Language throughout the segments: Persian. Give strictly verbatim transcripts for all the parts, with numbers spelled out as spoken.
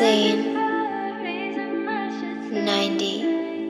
Zayn ninety-eight.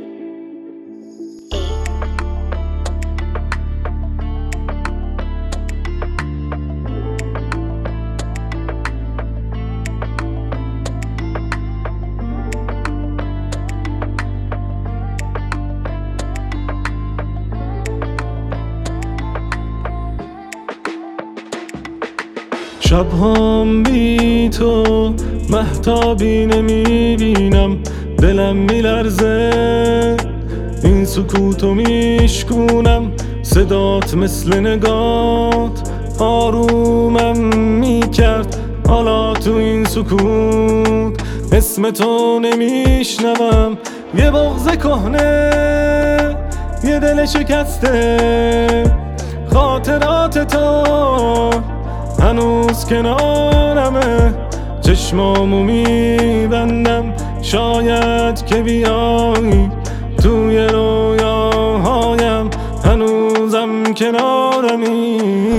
شب‌هام بی تو مهتابی نمیبینم، دلم میلرزه، این سکوتو میشکونم، صدات مثل نگات آرومم میکرد. حالا تو این سکوت اسم تو نمیشنوم، یه بغض کهنه، یه دل شکسته، خاطرات تو هنوز کنارمه. چشمامو میبندم شاید که بیایی، توی رویاهایم هنوزم کنارمی.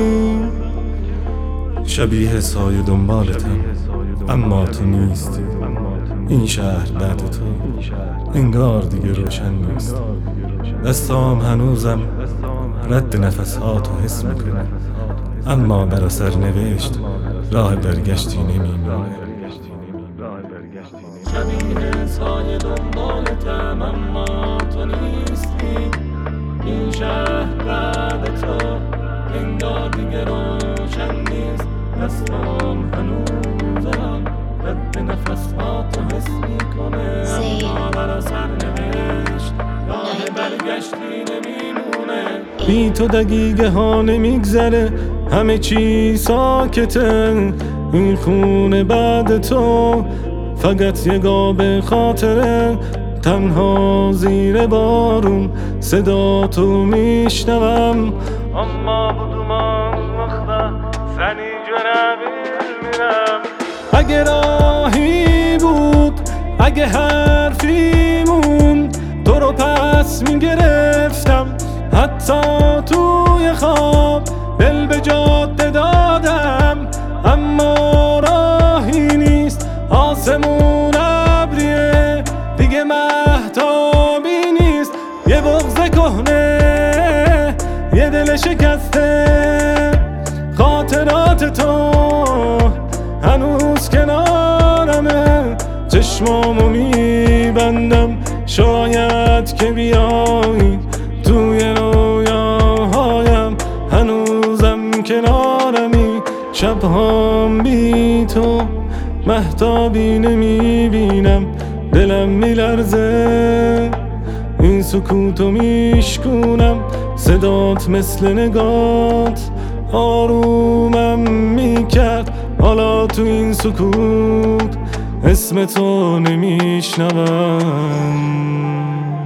شبیه سایه دنبالتم اما تو نیستی، این شهر بعد تو انگار دیگه روشن نیست. دستام هنوزم رد نفساتو حس میکنه، اما بر اثر نوشت راه برگشتی نمیمونه. شبیه سایه دنبالتم اما تو نیستی، این شهر بعد تو انگار دیگه روشن نیست. دستام هنوزم رد نفساتو حس میکنه، اما بر اثر نوشت راه برگشتی نمیمونه. بی تو دقیقه ها نمیگذره، همه چی ساکته، این خونه بعد تو فقط یه قاب خاطره. تنها زیر بارون صدا تو میشنوم، اما بدومان مخدا سنی جنبیل میرم. اگه راهی بود، اگه حرفی مون، تو رو پس میگرفتم، حتی توی خواب دل به جاده دادم. اما راهی نیست، آسمون ابریه، دیگه مهتابی نیست. یه بغض کهنه، یه دل شکسته، خاطرات تو هنوز کنارمه. چشمامو میبندم شاید که بیایی، توی رویاهایم هنوزم کنارمی. شب‌هام بی تو مهتابی نمیبینم، دلم میلرزه، این سکوتو میشکونم، صدات مثل نگات آرومم میکرد. حالا تو این سکوت اسم تو نمیشنوم.